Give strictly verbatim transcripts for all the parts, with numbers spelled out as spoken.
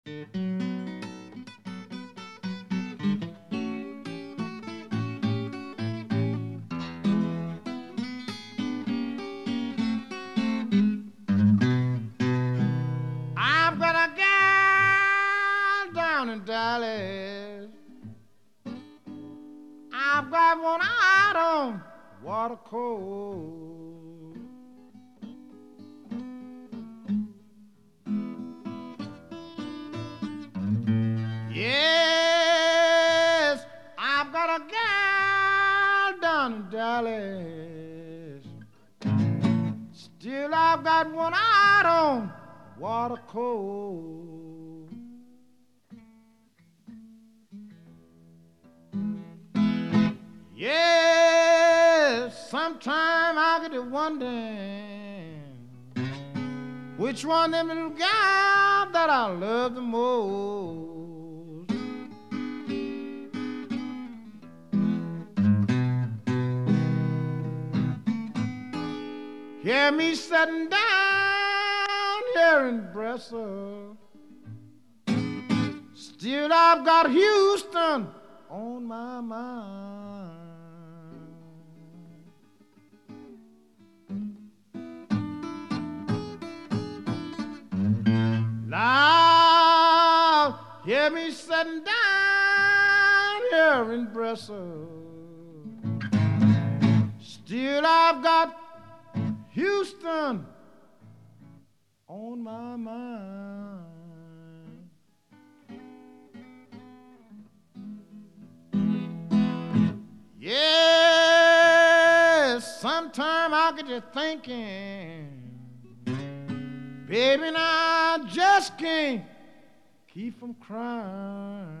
I've got a gal down in Dallas. I've got one out on water cold. Yes, I've got a gal down in Dallas. Still, I've got one out on water cold. Yes, sometime I get to wondering which one of them little gals that I love the most. Hear me sitting down here in Brussels. Still I've got Houston on my mind. Now, hear me sitting down here in Brussels. Still I've got Houston on my mind. Yes, sometime I get to thinking, baby, and I just can't keep from crying.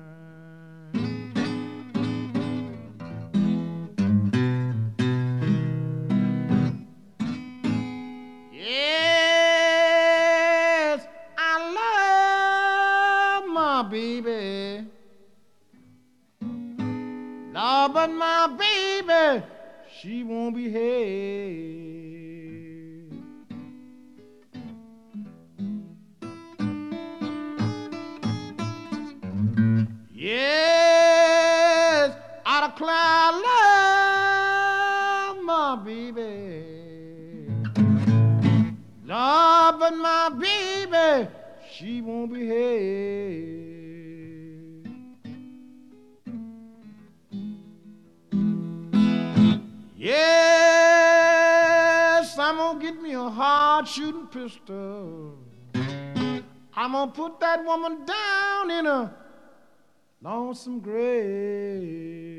Yes, I love my baby. Lord, but my baby, she won't behave. Yes, I declare I love my baby. Lord, but my baby, she won't behave. Yes, I'm gonna get me a hard shooting pistol. I'm gonna put that woman down in a lonesome grave.